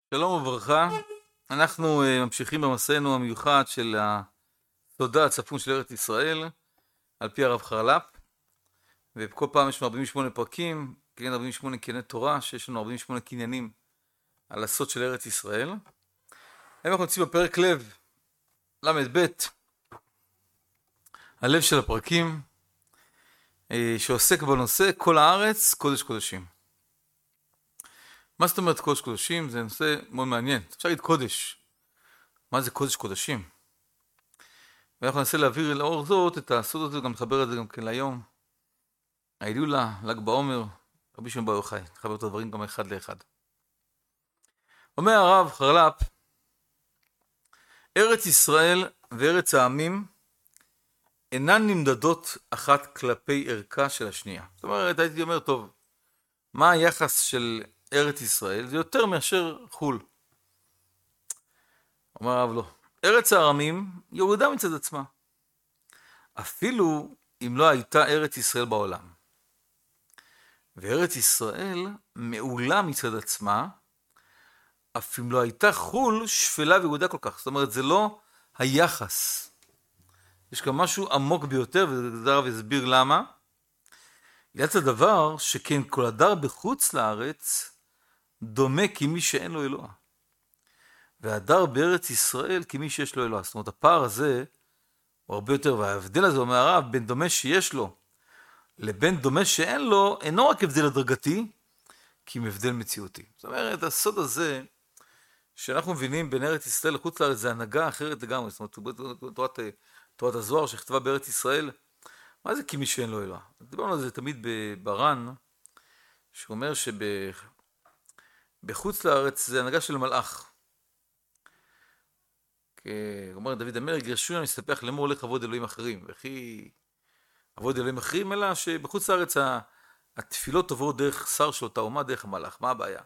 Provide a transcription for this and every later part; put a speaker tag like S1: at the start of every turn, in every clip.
S1: שלום וברכה, אנחנו ממשיכים במסענו המיוחד של הסודה הצפון של ארץ ישראל על פי הרב חרל"פ, ובכל פעם יש 48 פרקים, כן 48 קנייני תורה, שיש לנו 48 קניינים על הסוד של ארץ ישראל. היום אנחנו נמצאים בפרק לב, ל"ב, הלב של הפרקים, שעוסק בנושא כל הארץ קודש קודשים. מה זאת אומרת קודש קודשים? זה נושא מאוד מעניין. אפשר להגיד קודש. מה זה קודש קודשים? ואנחנו ננסה להעביר לאור זאת את הסוד הזה, גם נחבר את זה גם כן להיום. ההילולה, ל"ג בעומר, רבי שמעון בר יוחאי. נחבר את הדברים גם אחד לאחד. אומר הרב חרל"פ, ארץ ישראל וארץ העמים אינן נמדדות אחת כלפי ערכה של השנייה. זאת אומרת, הייתי אומר, טוב, מה היחס של ארץ ישראל? זה יותר מאשר חול. אומר הרב לא. ארץ העמים יהודה מצד עצמה. אפילו אם לא הייתה ארץ ישראל בעולם. וארץ ישראל מעולה מצד עצמה, אף אם לא הייתה חול שפלה ויהודה כל כך. זאת אומרת, זה לא היחס. יש כאן משהו עמוק ביותר, וזה הרב יסביר למה. יצא הדבר שכן כל הדר בחוץ לארץ דומה כמי שאין לו אלוה. והדר בארץ ישראל כמי שיש לו אלוה. זאת אומרת, הפער הזה הוא הרבה יותר, וההבדל הזה, אומר הרב, בין דומה שיש לו לבין דומה שאין לו, אינו רק הבדל הדרגתי, כי אם הבדל מציאותי. זאת אומרת, הסוד הזה, שאנחנו מבינים בין ארץ ישראל לחוץ לארץ, זה הנהגה אחרת לגמרי. זאת אומרת, תורת הזוהר שכתבה בארץ ישראל, מה זה כמי שאין לו אלוה? דיברנו על זה תמיד בר"ן, שאומר בחוץ לארץ זה הנהגה של מלאך. אומר דוד המלך, גרשו נסתפח לאמור לך עבוד אלוהים אחרים. וכי עבוד אלוהים אחרים, אלא שבחוץ לארץ התפילות עוברות דרך שר של אותה אומה, דרך המלאך. מה הבעיה?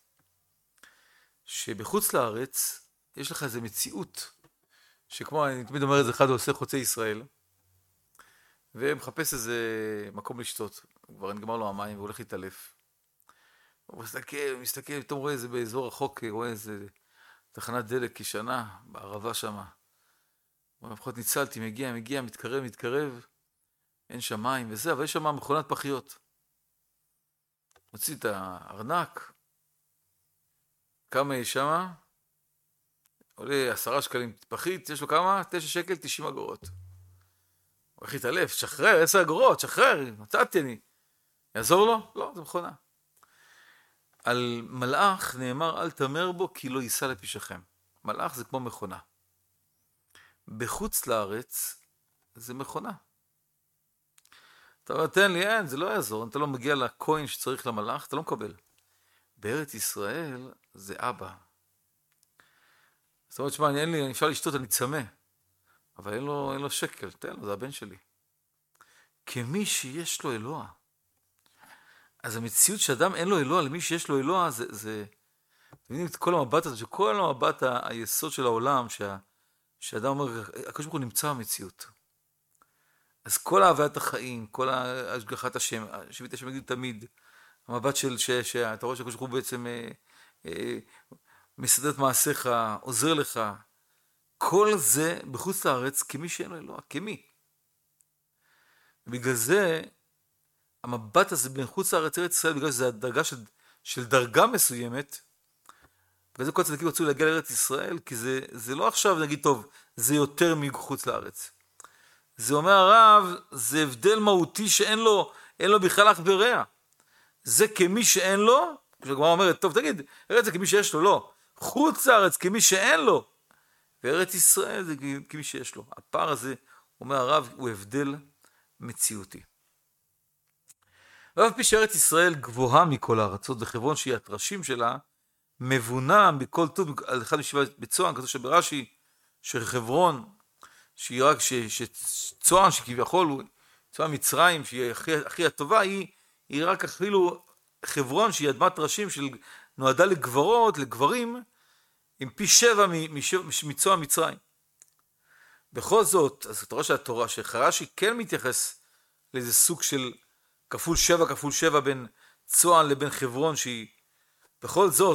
S1: שבחוץ לארץ יש לך איזו מציאות, שכמו אני תמיד אומר את זה, אחד עושה חוצה ישראל, ומחפש איזה מקום לשתות. כבר נגמר לו המים והולך להתעלף. הוא מסתכל, פתאום רואה איזה באזור רחוק, רואה איזה תחנת דלק ישנה, בערבה שמה. הוא לפחות ניצלתי, מגיע, מתקרב, אין שם מים וזה, אבל יש שם מכונת פחיות. מוציא את הארנק, כמה יש שמה? עולה 10 שקלים פחית, יש לו כמה? 9 שקל 90 אגורות. הוא הולך להתעלף, שחרר, 10 אגורות, שחרר, מצאתי אני. יעזור לו? לא, זה מכונה. על מלאך נאמר אל תמר בו כי לא יישא לפישכם. מלאך זה כמו מכונה. בחוץ לארץ זה מכונה. אתה אומר תן לי, אין, זה לא יעזור, אתה לא מגיע לקוין שצריך למלאך, אתה לא מקבל. בארץ ישראל זה אבא. זאת אומרת, שמע, אני אפשר לשתות, אני צמא. אבל אין לו שקל, תן לו, זה הבן שלי. כמי שיש לו אלוה. אז המציאות שאדם אין לו אלוה, למי שיש לו אלוה, זה אתם מבינים את כל המבט הזה, שכל המבט היסוד של העולם, שאדם אומר, הקדוש ברוך הוא נמצא במציאות. אז כל אהבת החיים, כל השגחת השם, שביט השם יגיד תמיד, המבט שאתה רואה שהקדוש ברוך הוא בעצם מסדר את מעשיך, עוזר לך, כל זה בחוץ לארץ כמי שאין לו אלוה, כמי. בגלל זה, המבט הזה בין חוץ לארץ ארץ ישראל, בגלל שזה הדרגה של דרגה מסוימת, בגלל זה כל הצדיקים רצו להגיע לארץ ישראל, כי זה לא עכשיו נגיד טוב, זה יותר מחוץ לארץ. זה אומר הרב, זה הבדל מהותי שאין לו בכלל אח ורע. זה כמי שאין לו, כשהגמרא אומרת, טוב תגיד, ארץ זה כמי שיש לו, לא. חוץ לארץ כמי שאין לו, וארץ ישראל זה כמי שיש לו. הפער הזה, אומר הרב, הוא הבדל מציאותי. ואף פי שארץ ישראל גבוהה מכל הארצות, וחברון שהיא התרשים שלה, מבונה מכל טוב, על אחד משבעת בצוען, כתוב שברש"י, שחברון, שהיא רק, שצוען, שכביכול הוא, צוען מצרים, שהיא הכי הטובה, היא רק אפילו חברון, שהיא אדמת ראשים, נועדה לגברות, לגברים, עם פי 7 מצוען מצרים. בכל זאת, אז אתה רואה שהתורה, שחרש"י כן מתייחס לאיזה סוג של כפול 7 בין צוען לבין חברון, שהיא בכל זאת,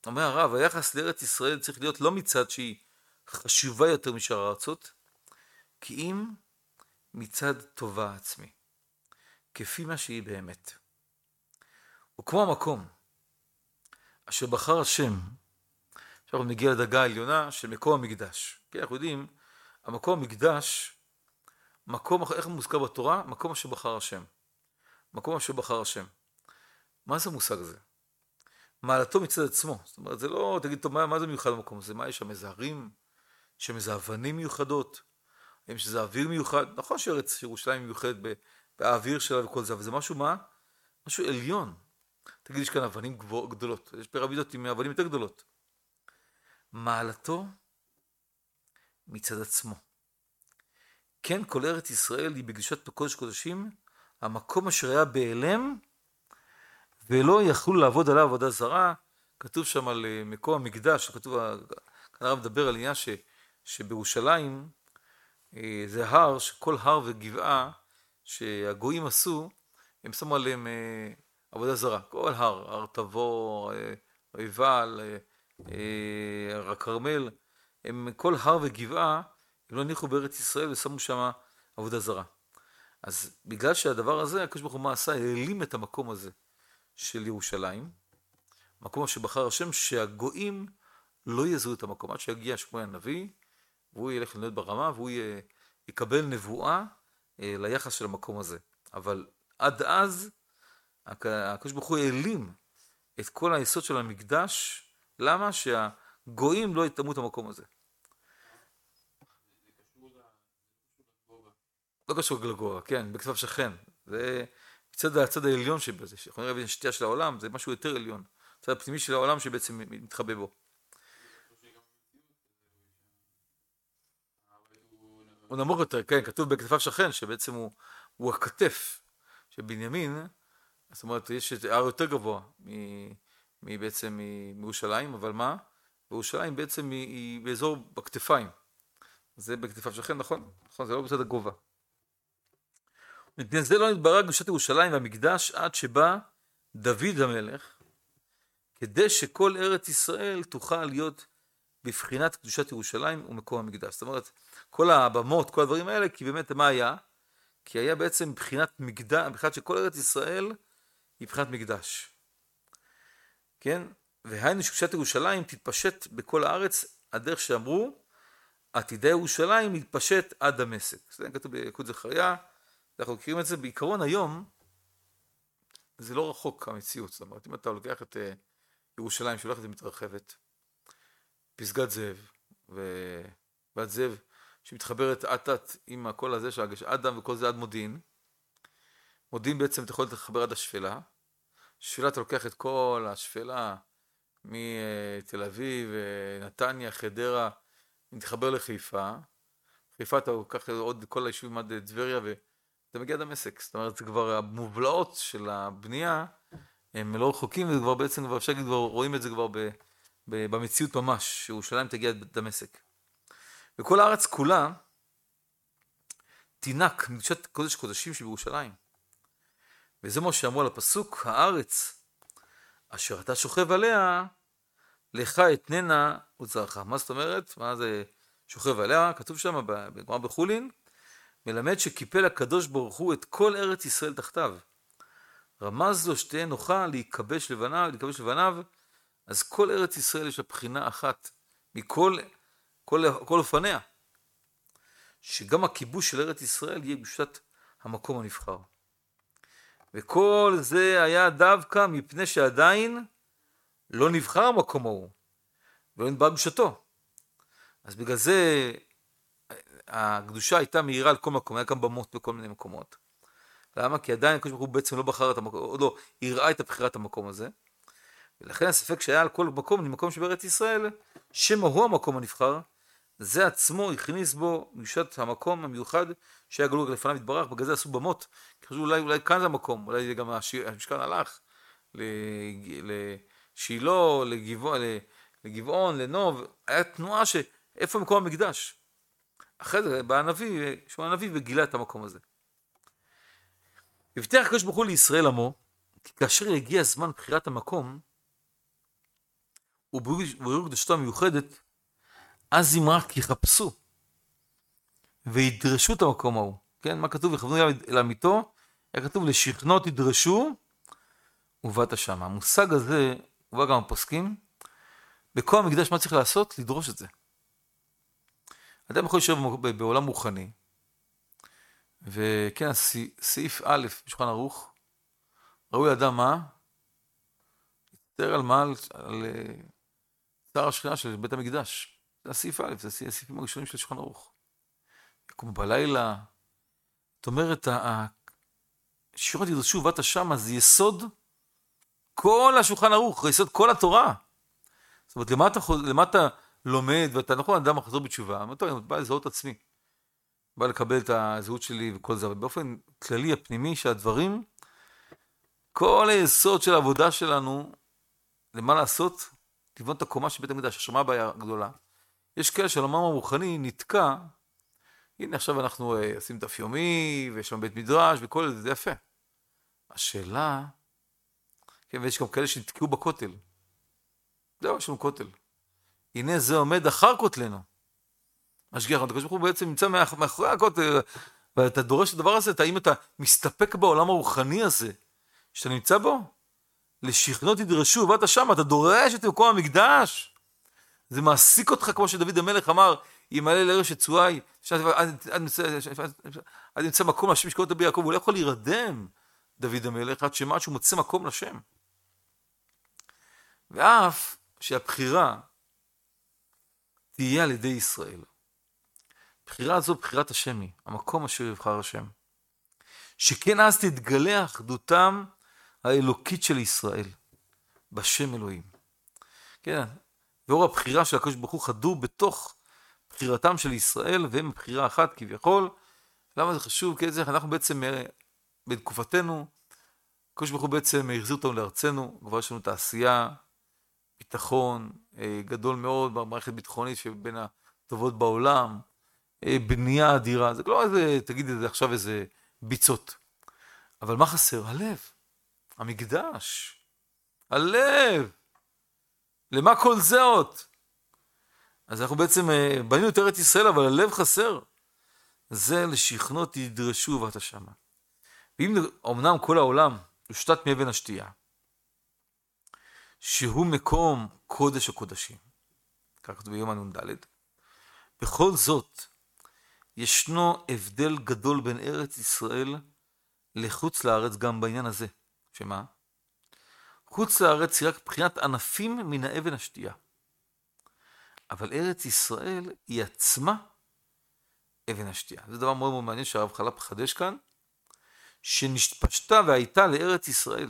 S1: אומר הרב, היחס לארץ ישראל צריך להיות לא מצד שהיא חשובה יותר משאר הארצות, כי אם מצד טובה עצמי, כפי מה שהיא באמת. וכמו המקום אשר בחר השם, עכשיו נגיע לדרגה העליונה של מקום המקדש. כי אנחנו יודעים, המקום המקדש, מקום, איך הוא מוזכר בתורה? מקום אשר בחר השם. מקום אשר בחר השם. מה זה המושג הזה? מעלתו מצד עצמו. זאת אומרת, זה לא, תגיד, טוב, מה זה מיוחד במקום הזה? מה יש שם? איזה הרים? יש שם איזה אבנים מיוחדות? האם שזה אוויר מיוחד? נכון שארץ ירושלים מיוחדת באוויר שלה וכל זה, אבל זה משהו מה? משהו עליון. תגיד, יש כאן אבנים גדולות. יש פירמידות עם אבנים יותר גדולות. מעלתו מצד עצמו. כן, כל ארץ ישראל היא בקדושת קודש קודשים, המקום אשר היה בהיעלם, ולא יכלו לעבוד עליו עבודה זרה. כתוב שם על מקום המקדש, כתוב, כאן הרב מדבר על עניין שבירושלים, זה הר, שכל הר וגבעה שהגויים עשו, הם שמו עליהם עבודה זרה. כל הר, הר תבור, עיבל, הר הכרמל, כל הר וגבעה, הם לא הניחו בארץ ישראל ושמו שם עבודה זרה. אז בגלל שהדבר הזה, הקדוש ברוך הוא מה עשה? העלים את המקום הזה של ירושלים, מקום שבחר השם, שהגויים לא יזהו את המקום, עד שיגיע שמואל הנביא, והוא ילך לנהל ברמה, והוא יקבל נבואה ליחס של המקום הזה. אבל עד אז, הקדוש ברוך הוא העלים את כל היסוד של המקדש. למה? שהגויים לא יטמאו את המקום הזה. לא קשור לגובה, כן, בכתב שכן. זה הצד העליון שבזה, שאנחנו נראה בין שתייה של העולם, זה משהו יותר עליון. הצד הפנימי של העולם שבעצם מתחבא בו. הוא נמוך יותר, כן, כתוב בכתפיו שכן, שבעצם הוא הכתף של בנימין. זאת אומרת, יש הר יותר גבוה בעצם מירושלים, אבל מה? וירושלים בעצם היא באזור בכתפיים. זה בכתפיו שכן, נכון? נכון, זה לא בצד הגובה. מפני זה לא נתברר קדושת ירושלים והמקדש עד שבא דוד המלך, כדי שכל ארץ ישראל תוכל להיות בבחינת קדושת ירושלים ומקום המקדש. זאת אומרת, כל הבמות, כל הדברים האלה, כי באמת מה היה? כי היה בעצם בחינת מקדש, בחינת שכל ארץ ישראל היא בחינת מקדש. כן? והיינו שקדושת ירושלים תתפשט בכל הארץ, הדרך שאמרו, עתידי ירושלים יתפשט עד דמשק. זה כתוב ביקוד זכריה, אנחנו מכירים את זה. בעיקרון היום, זה לא רחוק המציאות. זאת אומרת, אם אתה לוקח את ירושלים שהולכת ומתרחבת, פסגת זאב, ובת זאב שמתחברת עתת עם הכל הזה של אדם וכל זה עד מודיעין. מודיעין בעצם אתה יכול להתחבר עד השפלה. שפלה אתה לוקח את כל השפלה מתל אביב, נתניה, חדרה, מתחבר לחיפה. חיפה אתה לוקח עוד כל היישובים עד טבריה ואתה מגיע עד דמשק. זאת אומרת, כבר המובלעות של הבנייה הם לא רחוקים, וכבר בעצם כבר אפשר להגיד, כבר רואים את זה כבר במציאות ממש, שירושלים תגיע עד דמשק. וכל הארץ כולה תינק מקדושת קודש קודשים שבירושלים. וזה מה שאמרו על הפסוק, הארץ אשר אתה שוכב עליה, לך אתננה וזרעך. מה זאת אומרת? מה זה שוכב עליה? כתוב שם בגמרא בחולין, מלמד שקיפל הקדוש ברוך הוא את כל ארץ ישראל תחתיו. רמז לו שתהיה נוחה להיכבש לבניו, אז כל ארץ ישראל יש לה בחינה אחת מכל אופניה. שגם הכיבוש של ארץ ישראל יהיה קדושת המקום הנבחר. וכל זה היה דווקא מפני שעדיין לא נבחר המקום ההוא, ולא נתברר קדושתו. אז בגלל זה הקדושה הייתה מהירה על כל מקום, היה גם במות בכל מיני מקומות. למה? כי עדיין הקדוש ברוך הוא בעצם לא בחר את המקום, עוד לא הראה את הבחירת המקום הזה. ולכן הספק שהיה על כל מקום, למקום שבארץ ישראל, שמה הוא המקום הנבחר, זה עצמו הכניס בו קדושת המקום המיוחד שהיה גלוי לפניו יתברך. בגלל זה עשו במות, כי חשבו אולי כאן זה המקום, אולי גם המשכן הלך לשילה, לגבעון, לנוב, היה תנועה שאיפה מקום המקדש. אחרי זה בא הנביא, שמואל הנביא וגילה את המקום הזה. הבטיח הקדוש ברוך הוא לישראל עמו, כי כאשר יגיע זמן בחירת המקום, ובירור קדושתו המיוחדת, אז זמרה כי יחפשו וידרשו את המקום ההוא. כן, מה כתוב? יכוונו אל עמיתו, היה כתוב לשכנות ידרשו ובאת שמה. המושג הזה, הוא בא גם הפוסקים, בכל המקדש מה צריך לעשות? לדרוש את זה. אדם יכול להישאר בעולם רוחני, וכן, סעיף א' בשולחן ערוך, ראוי לאדם מה? יותר על מה? על צער השכינה של בית המקדש. זה הסעיף א', זה הסעיפים הראשונים של שולחן ערוך. יקום בלילה, זאת אומרת, שכנות ידרשו ובאת שמה, זה יסוד כל השולחן ערוך, זה יסוד כל התורה. זאת אומרת, למה אתה לומד, ואתה נכון, אדם מחזור בתשובה, אני בא לזהות עצמי, בא לקבל את הזהות שלי וכל זה, אבל באופן כללי, הפנימי, שהדברים, כל היסוד של העבודה שלנו, למה לעשות? לבנות את הקומה של בית המקדש, השמה הבעיה הגדולה. יש כאלה שהעולם הרוחני נתקע, הנה עכשיו אנחנו עושים דף יומי, ויש לנו בית מדרש, וכל זה, זה יפה. השאלה, כן, ויש גם כאלה שנתקעו בכותל. זהו, יש לנו כותל. הנה זה עומד אחר כותלנו. משגיח, הקדוש ברוך הוא בעצם נמצא מאחורי הכותל, ואתה דורש את הדבר הזה, האם אתה מסתפק בעולם הרוחני הזה, שאתה נמצא בו? לשכנות ידרשו, ובאת שם, אתה דורש את מקום המקדש. זה מעסיק אותך, כמו שדוד המלך אמר, ימלא לארץ שצועי, עד נמצא מקום לשם שקוראת בי יעקב, הוא לא יכול להירדם, דוד המלך, עד שמע שהוא מוצא מקום לשם. ואף שהבחירה תהיה על ידי ישראל. בחירה הזו, בחירת השם היא, המקום אשר יבחר השם. שכן אז תתגלה אחדותם האלוקית של ישראל, בשם אלוהים. כן, ואור הבחירה של הקדוש ברוך הוא חדור בתוך בחירתם של ישראל, והם בחירה אחת כביכול. למה זה חשוב? כי אנחנו בעצם, בתקופתנו, הקדוש ברוך הוא בעצם החזיר אותנו לארצנו, כבר יש לנו תעשייה, ביטחון גדול מאוד, במערכת ביטחונית שבין הטובות בעולם, בנייה אדירה, זה לא איזה, תגיד את זה עכשיו איזה ביצות. אבל מה חסר? הלב, המקדש, הלב. למה כל זה עוד? אז אנחנו בעצם בנינו את ארץ ישראל, אבל הלב חסר. זה לשכנות ידרשו ובאת שמה. ואם אמנם כל העולם יושתת מאבן השתייה, שהוא מקום קודש הקודשים, כך כתוב ביום הנ"ד, בכל זאת ישנו הבדל גדול בין ארץ ישראל לחוץ לארץ גם בעניין הזה. שמה? חוץ לארץ היא רק בחינת ענפים מן האבן השתייה. אבל ארץ ישראל היא עצמה אבן השתייה. זה דבר מאוד מאוד מעניין שהרב חלפ חדש כאן, שנשפשתה והייתה לארץ ישראל.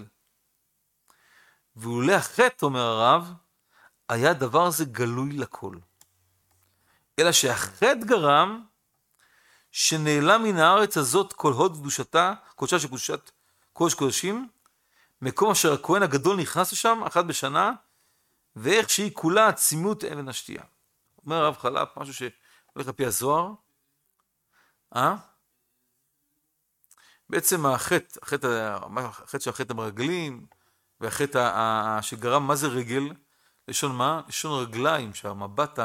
S1: ואולי החטא, אומר הרב, היה דבר הזה גלוי לכל. אלא שהחטא גרם שנעלם מן הארץ הזאת כל הוד קדושתה, קודשה של קדושת קודש קודשים, מקום אשר הכהן הגדול נכנס לשם אחת בשנה, ואיך שהיא כולה עצימות אבן השתייה. אומר הרב חלפ, משהו שהולך לפי הזוהר, בעצם החטא של החטא המרגלים, והחטא שגרם, מה זה רגל? לשון מה? לשון רגליים, שהמבט,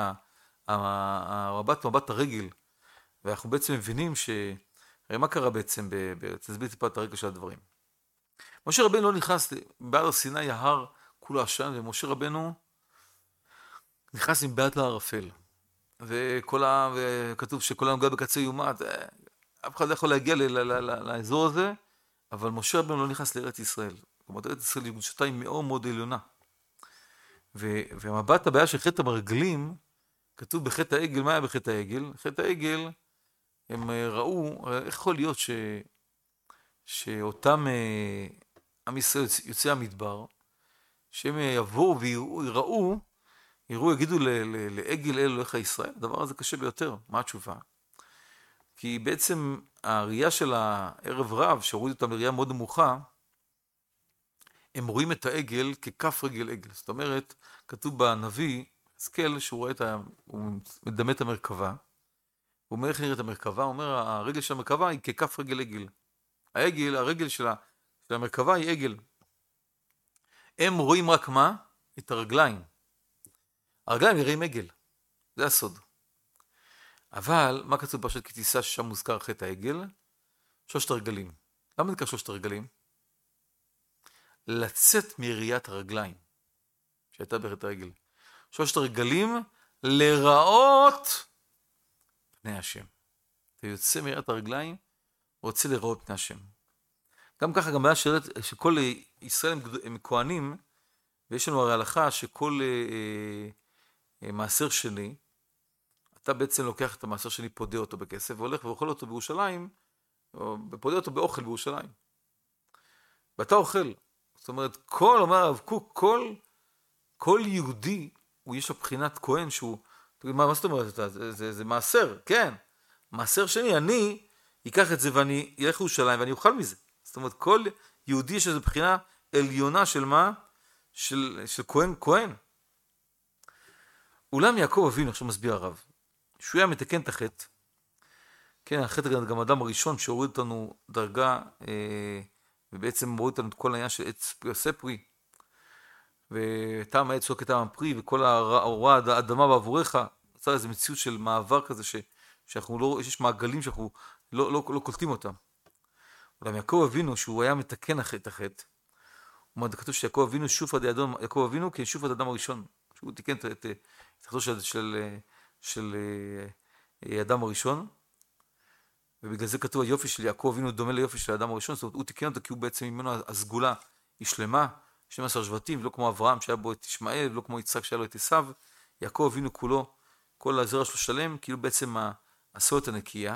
S1: מבט הרגל. ואנחנו בעצם מבינים הרי מה קרה בעצם, תסביר טיפה את הרקע של הדברים. משה רבנו לא נכנס, בהר סיני ההר כולו עשן, ומשה רבנו נכנס עם בעט לערפל. וכתוב שכל הנוגע בקצה יומת, אף אחד לא יכול להגיע לאזור הזה, אבל משה רבנו לא נכנס לארץ ישראל. כלומר, ארץ ישראל קדושתה היא מאוד מאוד עליונה. והמבט הבעיה של חטא המרגלים, כתוב בחטא העגל, מה היה בחטא העגל? חטא העגל, הם ראו, איך יכול להיות שאותם עם ישראל יוצאי המדבר, שהם יבואו ויראו, יגידו לעגל אלוהיך ישראל, הדבר הזה קשה ביותר. מה התשובה? כי בעצם הראייה של הערב רב, שהוריד אותם לראייה מאוד נמוכה, הם רואים את העגל ככף רגל עגל. זאת אומרת, כתוב בנביא, יחזקאל, שהוא מדמה את המרכבה, הוא אומר איך נראית המרכבה, הוא אומר, הרגל של המרכבה היא ככף רגל עגל. הרגל של המרכבה היא עגל. הם רואים רק מה? את הרגליים. הרגליים נראים עגל, זה הסוד. אבל מה כתוב בפרשת כי תישא ששם מוזכר חטא העגל? 3 הרגלים. למה זה נקרא 3 הרגלים? לצאת מיריית הרגליים, שהייתה בחטא העגל. 3 הרגלים לראות פני השם. אתה יוצא מיריית הרגליים, רוצה לראות פני השם. גם ככה, גם היה שכל ישראל הם כהנים, ויש לנו הרי הלכה שכל מעשר שני, אתה בעצם לוקח את המעשר שני, פודה אותו בכסף, והולך ואוכל אותו בירושלים, או פודה אותו באוכל בירושלים. ואתה אוכל. זאת אומרת, אומר הרב קוק, כל יהודי, הוא יש לו בחינת כהן שהוא, מה זאת אומרת? זה מעשר, כן. מעשר שני, אני אקח את זה ואני אלך לירושלים ואני אוכל מזה. זאת אומרת, כל יהודי יש איזו בחינה עליונה של מה? של כהן. אולם יעקב אבינו, עכשיו מסביר הרב, שהוא היה מתקן את החטא, כן, החטא גם אדם הראשון שהוריד אותנו דרגה, ובעצם מוריד אותנו את כל העניין של עץ פרי עושה פרי, וטעם העץ הוא כטעם הפרי, וכל הרוע האדמה בעבורך, יצא איזו מציאות של מעבר כזה, שאנחנו לא, יש מעגלים שאנחנו לא קולטים אותם. אולם יעקב אבינו, שהוא היה מתקן את החטא, הוא כתוב שיעקב אבינו שוף עד אדם, יעקב אבינו כשוף עד אדם הראשון, שהוא תיקן את החטאו של אדם הראשון, ובגלל זה כתוב היופי של יעקב אבינו דומה ליופי של האדם הראשון, זאת אומרת הוא תיקן אותו כי הוא בעצם ממנו הסגולה היא שלמה, 12 שבטים, לא כמו אברהם שהיה בו את ישמעאל, לא כמו יצחק שהיה לו את עשיו, יעקב אבינו כולו, כל הזרע שלו שלם, כאילו בעצם הסולת הנקייה.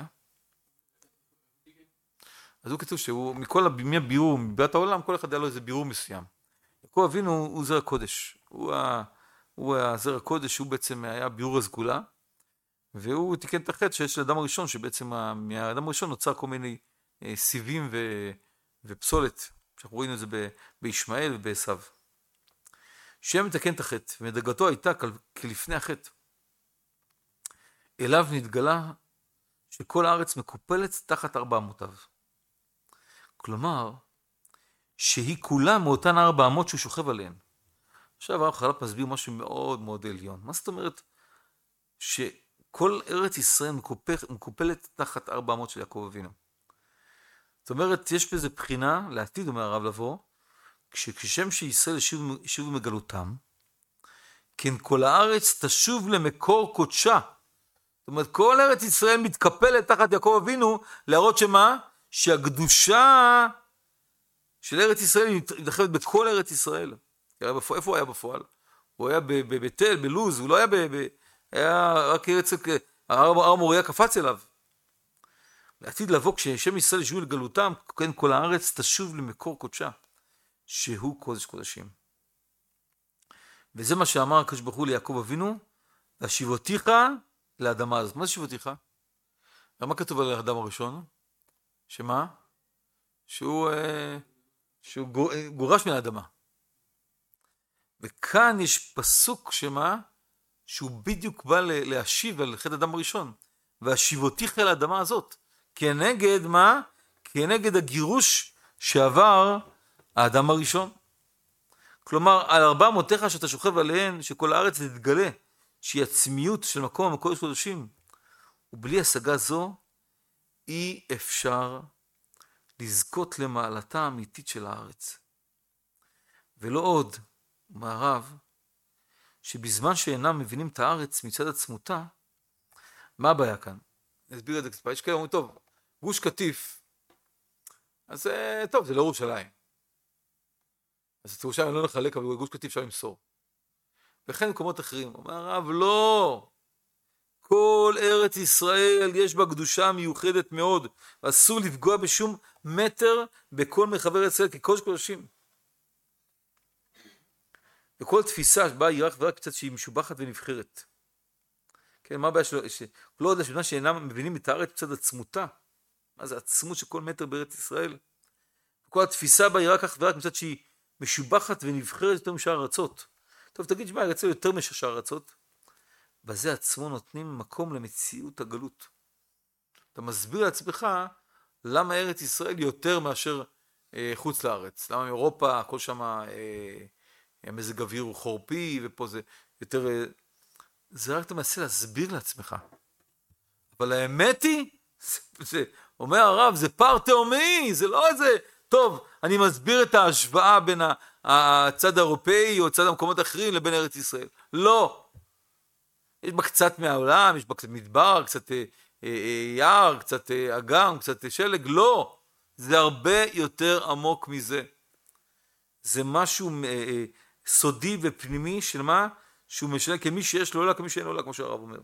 S1: אז הוא כתוב שהוא מכל הבירור, מביאת העולם, כל אחד היה לו איזה בירור מסוים. יעקב אבינו הוא זרע קודש, הוא הזרע הקודש, הוא בעצם היה בירור הסגולה, והוא תיקן את החטא שיש לאדם הראשון, שבעצם מהאדם הראשון נוצר כל מיני סיבים ופסולת, שאנחנו רואים את זה בישמעאל ובעשיו. שם מתקן את החטא, ודרגתו הייתה כלפני החטא. אליו נתגלה שכל הארץ מקופלת תחת 400. כלומר, שהיא כולה מאותן 400 שהוא שוכב עליהן. עכשיו הרב חלפ מסביר משהו מאוד מאוד עליון. מה זאת אומרת? שכל ארץ ישראל מקופלת תחת 400 של יעקב אבינו. זאת אומרת, יש בזה בחינה, לעתיד אומר הרב לבוא, כשם שישראל ישובו מגלותם, כן כל הארץ תשוב למקור קודשה. זאת אומרת, כל ארץ ישראל מתקפלת תחת יעקב אבינו, להראות שמה? שהקדושה של ארץ ישראל מתרחבת בכל ארץ ישראל. איפה הוא היה בפועל? הוא היה בבית אל, בלוז, הוא לא היה היה רק ארץ, הר מוריה קפץ אליו. לעתיד לבוא, כששם ישראל ישבו לגלותם, כן כל הארץ תשוב למקור קודשה, שהוא קודש קודשים. וזה מה שאמר הקדוש ברוך הוא ליעקב אבינו, והשיבותיך לאדמה הזאת. מה זה שיבותיך? מה כתוב על האדם הראשון? שמה? שהוא גורש מן האדמה. וכאן יש פסוק שמה? שהוא בדיוק בא להשיב על חטא האדם הראשון. והשיבותיך אל האדמה הזאת. כנגד מה? כנגד הגירוש שעבר האדם הראשון. כלומר, על 400 שאתה שוכב עליהן, שכל הארץ תתגלה, שהיא עצמיות של מקום הקודש קודשים. ובלי השגה זו, אי אפשר לזכות למעלתה האמיתית של הארץ. ולא עוד, אומר הרב, שבזמן שאינם מבינים את הארץ מצד עצמותה, מה הבעיה כאן? נסביר את זה קצת. יש כאלה אומרים, טוב, גוש קטיף, אז טוב, זה לא ירושלים. אז את ירושלים לא נחלק, אבל גוש קטיף אפשר למסור. וכן מקומות אחרים. אומר הרב, לא. כל ארץ ישראל יש בה קדושה מיוחדת מאוד, ואסור לפגוע בשום מטר בכל מרחבי ארץ ישראל, כקודש קודשים. וכל תפיסה שבה היא רק קצת שהיא משובחת ונבחרת. כן, מה הבעיה שלו? לא יודע שבזמן שאינם מבינים את הארץ מצד עצמותה. מה זה עצמות של כל מטר בארץ ישראל? וכל התפיסה בה היא רק מצד שהיא משובחת ונבחרת יותר משאר ארצות. טוב, תגיד שמה, ארץ יותר משאר ארצות. בזה עצמו נותנים מקום למציאות הגלות. אתה מסביר לעצמך למה ארץ ישראל יותר מאשר חוץ לארץ. למה אירופה, הכל שם מזג אוויר הוא חורפי, ופה זה יותר זה רק אתה מנסה להסביר לעצמך. אבל האמת היא, אומר הרב, זה פער תאומי, זה לא איזה, טוב, אני מסביר את ההשוואה בין הצד האירופאי או צד המקומות האחרים לבין ארץ ישראל. לא. יש בה קצת מהעולם, יש בה קצת מדבר, קצת יער, קצת אגם, קצת שלג, לא. זה הרבה יותר עמוק מזה. זה משהו סודי ופנימי של מה? שהוא משנה כמי שיש לו עולה, כמי שאין לו עולה, כמו שהרב אומר.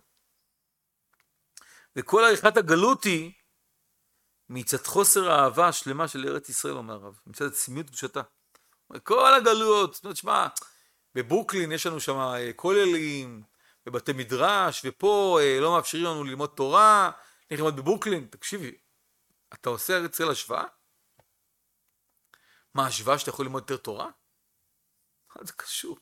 S1: וכל עריכת הגלות היא מצד חוסר האהבה השלמה של ארץ ישראל, אומר הרב, מצד עצמיות קדושתה. כל הגלויות, זאת אומרת, שמה, בברוקלין יש לנו שם כוללים, בבתי מדרש, ופה לא מאפשרים לנו ללמוד תורה, אני ללמוד בברוקלין, תקשיבי, אתה עושה ארץ ישראל השוואה? מה, השוואה שאתה יכול ללמוד יותר תורה? מה זה קשור?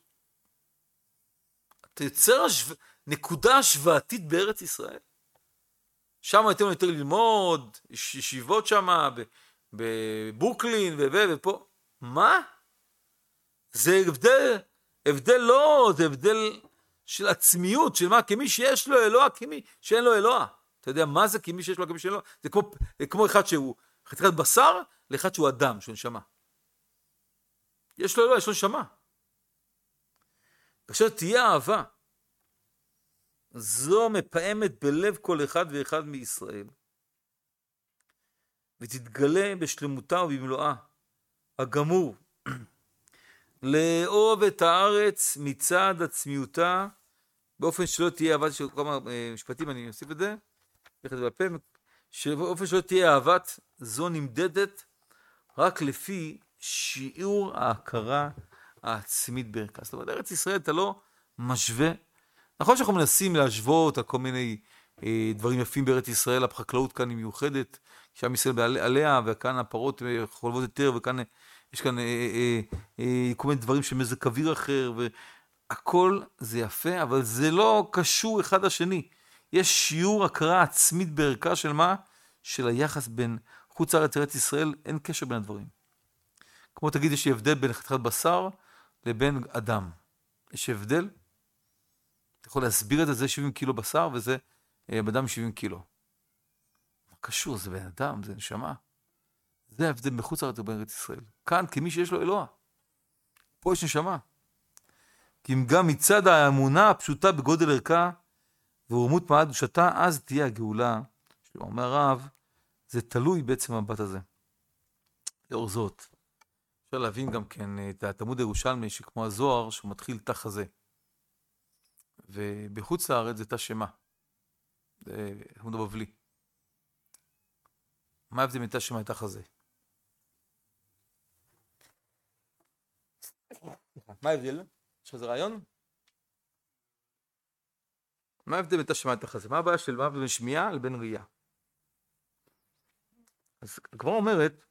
S1: אתה יוצר נקודה השוואתית בארץ ישראל? שם הייתם יותר ללמוד, ישיבות שם, בברוקלין, ופה. מה? זה הבדל לא, זה הבדל של עצמיות, של מה? כמי שיש לו אלוה, כמי שאין לו אלוה. אתה יודע מה זה כמי שיש לו, כמי שאין לו? זה כמו אחד שהוא חתיכת בשר, לאחד שהוא אדם, שהוא נשמה. יש לו אלוה, יש לו נשמה. כאשר תהיה אהבה, זו מפעמת בלב כל אחד ואחד מישראל, ותתגלה בשלמותה ובמלואה, הגמור, לאהוב את הארץ מצד עצמיותה, באופן שלא תהיה אהבת, של כמה משפטים אני אוסיף את זה, באופן שלא תהיה אהבת, זו נמדדת רק לפי שיעור ההכרה העצמית בערכה. זאת אומרת, ארץ ישראל אתה לא משווה, נכון שאנחנו מנסים להשוות על כל מיני דברים יפים בארץ ישראל, החקלאות כאן היא מיוחדת, שם ישראל עליה, וכאן הפרות חולבות יותר, וכאן יש כאן כל מיני דברים שמזג אוויר אחר, והכל זה יפה, אבל זה לא קשור אחד לשני. יש שיעור הכרה עצמית בערכה של מה? של היחס בין חוץ לארץ ארץ ישראל, אין קשר בין הדברים. כמו תגיד, יש הבדל בין חתיכת בשר לבין אדם. יש הבדל? אתה יכול להסביר את זה, זה 70 קילו בשר וזה אדם 70 קילו. מה קשור? זה בן אדם, זה נשמה. זה ההבדל מחוץ לארץ ובין ארץ ישראל. כאן, כמי שיש לו אלוה. פה יש נשמה. כי אם גם מצד האמונה הפשוטה בגודל ערכה ורומות מעט קדושתה, אז תהיה הגאולה. אומר הרב, זה תלוי בעצם המבט הזה. לאור זאת, אפשר להבין גם כן את התלמוד הירושלמי שכמו הזוהר שהוא מתחיל תא חזה. ובחוץ לארץ זה תא שמה. זה תלמוד הבבלי. מה ההבדל מתא שמה לתא חזה? מה ההבדל? יש לך רעיון? מה ההבדל בין תא שמה לתא חזה? מה הבעיה של מה בין שמיעה לבין ראייה? אז כבר אומרת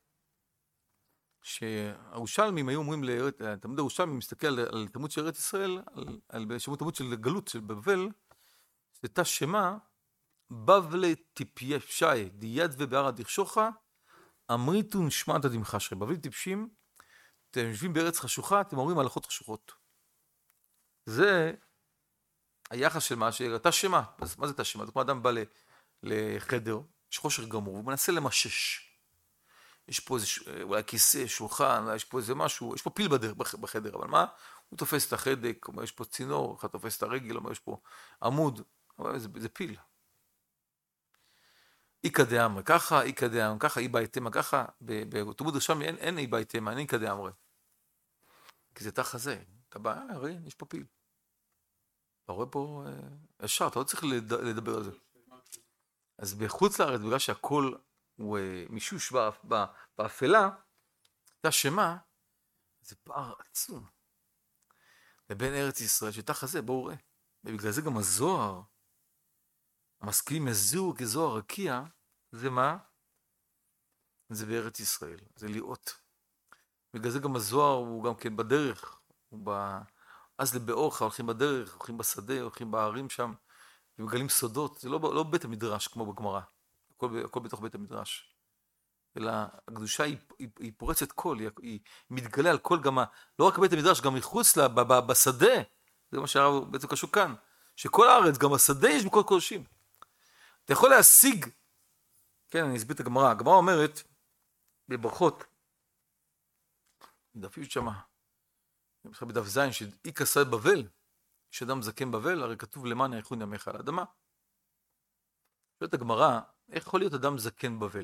S1: שהירושלמים היו אומרים, תלמוד הירושלמי מסתכל על תלמוד של ארץ ישראל, על תלמוד של גלות של בבל, זה תא שמה, בבלי טיפשי, דיד ובערה דרשוכה, אמריתו נשמעת דמחשרי. בבלים טיפשים, אתם יושבים בארץ חשוכה, אתם אומרים הלכות חשוכות. זה היחס של מה תא שמה. אז מה זה תא שמה? זה כמו אדם בא לחדר, יש חושך גמור, הוא מנסה למשש. יש פה איזה, אולי כיסא, שולחן, יש פה איזה משהו, יש פה פיל בחדר, אבל מה? הוא תופס את החדק, אומר, יש פה צינור, אחד תופס את הרגל, אומר, יש פה עמוד, אבל זה פיל. איקא דאמרי ככה, איקא דאמרי ככה, איבא איתמה ככה, בתלמוד ירושלמי אין איבא איתמה, אין איקא דאמרי. כי זה תא חזה, אתה בא, הרי, יש פה פיל. אתה רואה פה, ישר, אתה לא צריך לדבר על זה. אז בחוץ לארץ, בגלל שהכל הוא מישוש באפלה, תא שמה, זה פער עצום. לבין ארץ ישראל, שתא חזה, בואו ראה. ובגלל זה גם הזוהר, המשכילים יזוהו כזוהר רקיע, זה מה? זה בארץ ישראל, זה לראות. בגלל זה גם הזוהר הוא גם כן בדרך, אז לבאורך הולכים בדרך, הולכים בשדה, הולכים בערים שם, ומגלים סודות, זה לא בית המדרש כמו בגמרא, הכל בתוך בית המדרש. אלא הקדושה היא פורצת כל, היא מתגלה על כל גם, לא רק בית המדרש, גם מחוץ בשדה, זה מה שהרב בעצם קשור כאן, שכל הארץ, גם השדה יש בכל קודשים. אתה יכול להשיג, כן, אני אסביר את הגמרא. הגמרא אומרת, בברכות, דף י' שמה, בדף ז', שאי כסה בבל, שאדם זקן בבל, הרי כתוב למען יאריכון ימיך על האדמה. שואלת הגמרא, איך יכול להיות אדם זקן בבל?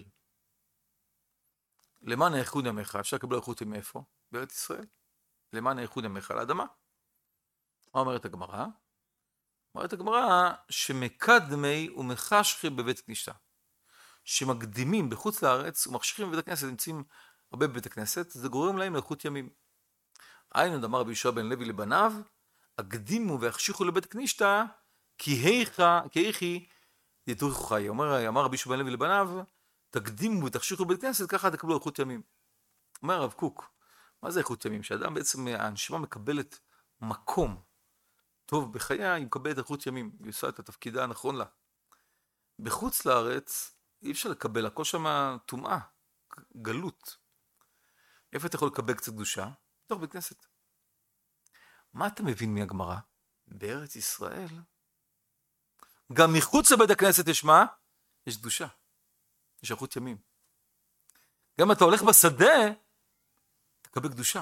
S1: למען יאריכון ימיך, אפשר לקבל אריכות ימים מאיפה? בארץ ישראל. למען יאריכון ימיך על האדמה. מה אומרת הגמרא? אומרת הגמרא שמקדמי ומחשכי בבית כניסה. שמקדימים בחוץ לארץ ומחשכים בבית הכנסת, נמצאים הרבה בבית הכנסת, זה גורם להם לאריכות ימים. היינו אמר רבי יהושע בן לוי לבניו, הקדימו והחשיכו לבית כניסה, כי היכי יתוריכו חי. אמר רבי יהושע בן לוי לבניו, תקדימו ותחשיכו לבית כנסת, ככה תקבלו אריכות ימים. אומר הרב קוק, מה זה אריכות ימים? שאדם בעצם, הנשמה מקבלת מקום טוב בחייה, היא מקבלת אריכות ימים, היא עושה את התפקידה הנכון לה. בחוץ לארץ אי אפשר לקבל, הכל שם טומאה, גלות. איפה אתה יכול לקבל קצת קדושה? בתוך בית כנסת. מה אתה מבין מהגמרא? בארץ ישראל, גם מחוץ לבית הכנסת יש מה? יש קדושה, יש אריכות ימים. גם אתה הולך בשדה, תקבל קדושה.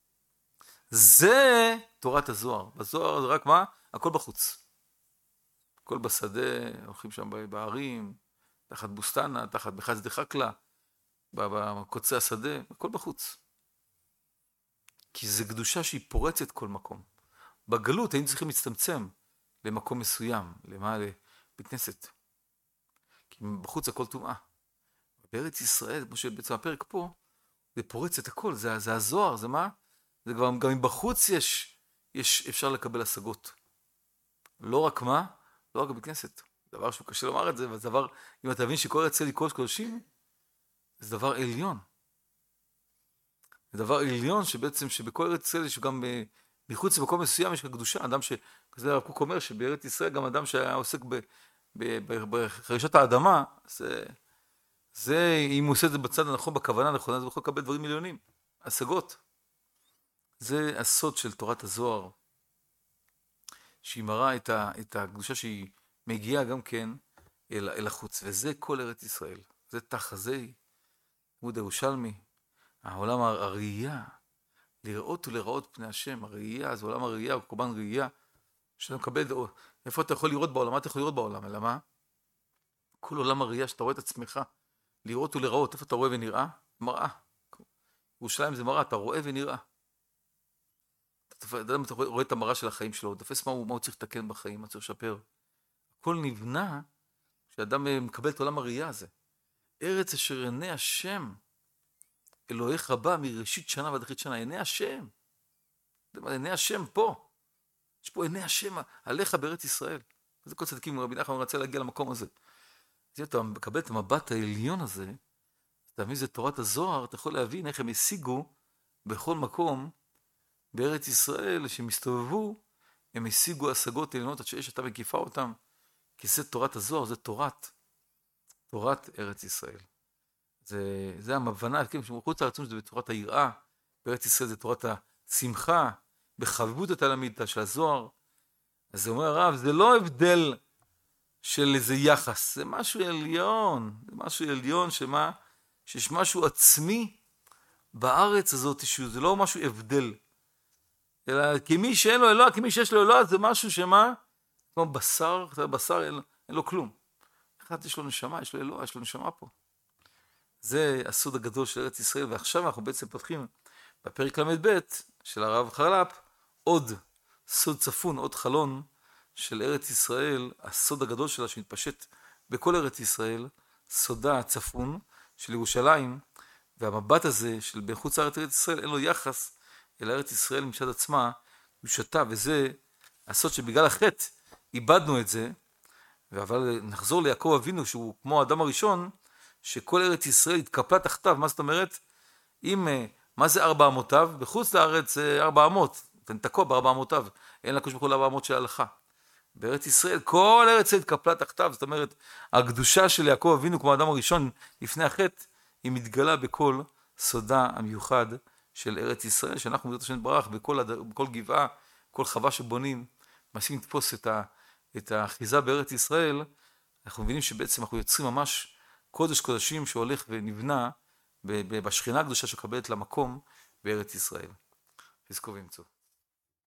S1: זה תורת הזוהר. בזוהר זה רק מה? הכל בחוץ. הכל בשדה, הולכים שם בערים, תחת בוסטנה, תחת בחסדי חקלה, בקוצי השדה, הכל בחוץ. כי זה קדושה שהיא פורצת כל מקום. בגלות היינו צריכים להצטמצם למקום מסוים, לבית כנסת. כי בחוץ הכל טומאה. בארץ ישראל, כמו שבעצם הפרק פה, זה פורץ את הכל, זה הזוהר, זה מה? זה גם מבחוץ אפשר לקבל השגות. לא רק מה? לא רק בבית כנסת. דבר שהוא קשה לומר את זה, אבל זה דבר, אם אתה מבין שכל ארץ ישראל היא קודש קודשים, זה דבר עליון. זה דבר עליון שבעצם שבכל ארץ ישראל יש גם מחוץ למקום מסוים יש קדושה. אדם כזה הרב קוק אומר שבארץ ישראל גם אדם שהיה עוסק בחרישת האדמה, זה אם הוא עושה את זה בצד הנכון, בכוונה הנכונה, זה יכול לקבל דברים עליונים, השגות. זה הסוד של תורת הזוהר, שהיא מראה את הקדושה שהיא מגיעה גם כן אל החוץ, וזה כל ארץ ישראל. זה תחזי, לימוד ירושלמי, העולם הראייה, לראות ולראות פני השם, הראייה, זה עולם הראייה, הוא קורבן ראייה, שאתה מקבל, איפה אתה יכול לראות בעולם, מה אתה יכול לראות בעולם, אלא מה? כל עולם הראייה שאתה רואה את עצמך, לראות ולראות, איפה אתה רואה ונראה? מראה. ירושלים זה מראה, אתה רואה ונראה. אתה רואה את המראה של החיים שלו, תופס מה הוא צריך לתקן בחיים, מה צריך לשפר. הכל נבנה כשאדם מקבל את עולם הראייה הזה. ארץ אשר עיני השם, אלוהיך בא מראשית שנה ועד אחרית שנה, עיני השם. עיני השם פה. יש פה עיני השם עליך בארץ ישראל. זה כל צדיקים, רבי נחמן רצה להגיע למקום הזה. אז אתה מקבל את המבט העליון הזה, אתה מבין, זה תורת הזוהר, אתה יכול להבין איך הם השיגו בכל מקום בארץ ישראל, שמסתובבו, הם השיגו השגות עליונות עד שיש אתה מקיפה אותם, כי זה תורת הזוהר, זה תורת ארץ ישראל. זה המבנה, כן, שמחוץ לארצות שזה בתורת היראה, בארץ ישראל זה תורת השמחה, בחביבות התלמיד של הזוהר. אז זה אומר הרב, זה לא הבדל של איזה יחס, זה משהו עליון, זה משהו עליון שמה, שיש משהו עצמי בארץ הזאת, זה לא משהו הבדל, אלא כמי שאין לו אלוה, כמי שיש לו אלוה, זה משהו שמה, כמו בשר, בשר אין לו כלום. אחד יש לו נשמה, יש לו אלוה, יש לו נשמה פה. זה הסוד הגדול של ארץ ישראל, ועכשיו אנחנו בעצם פותחים בפרק ל"ב של הרב חרל"פ, עוד סוד צפון, עוד חלון של ארץ ישראל, הסוד הגדול שלה שמתפשט בכל ארץ ישראל, סודה הצפון של ירושלים, והמבט הזה של בחוץ לארץ ארץ ישראל אין לו יחס אל ארץ ישראל מצד עצמה, קדושתה, וזה הסוד שבגלל החטא איבדנו את זה, אבל נחזור ליעקב אבינו שהוא כמו האדם הראשון, שכל ארץ ישראל התקפלה תחתיו. מה זאת אומרת? מה זה 4 אמותיו? בחוץ לארץ 4 אמות, תקוע ב4 אמותיו, אין לקדוש ברוך הוא 4 אמות של ההלכה. בארץ ישראל, כל ארץ ישראל התקפלה תחתיו, זאת אומרת, הקדושה של יעקב אבינו כמו האדם הראשון לפני החטא, היא מתגלה בכל סודה המיוחד של ארץ ישראל, שאנחנו בעזרת השם יתברך בכל גבעה, כל חווה שבונים, מנסים לתפוס את האחיזה בארץ ישראל, אנחנו מבינים שבעצם אנחנו יוצרים ממש קודש קודשים שהולך ונבנה בשכינה הקדושה שקבלת למקום בארץ ישראל. חזקו ואמצו.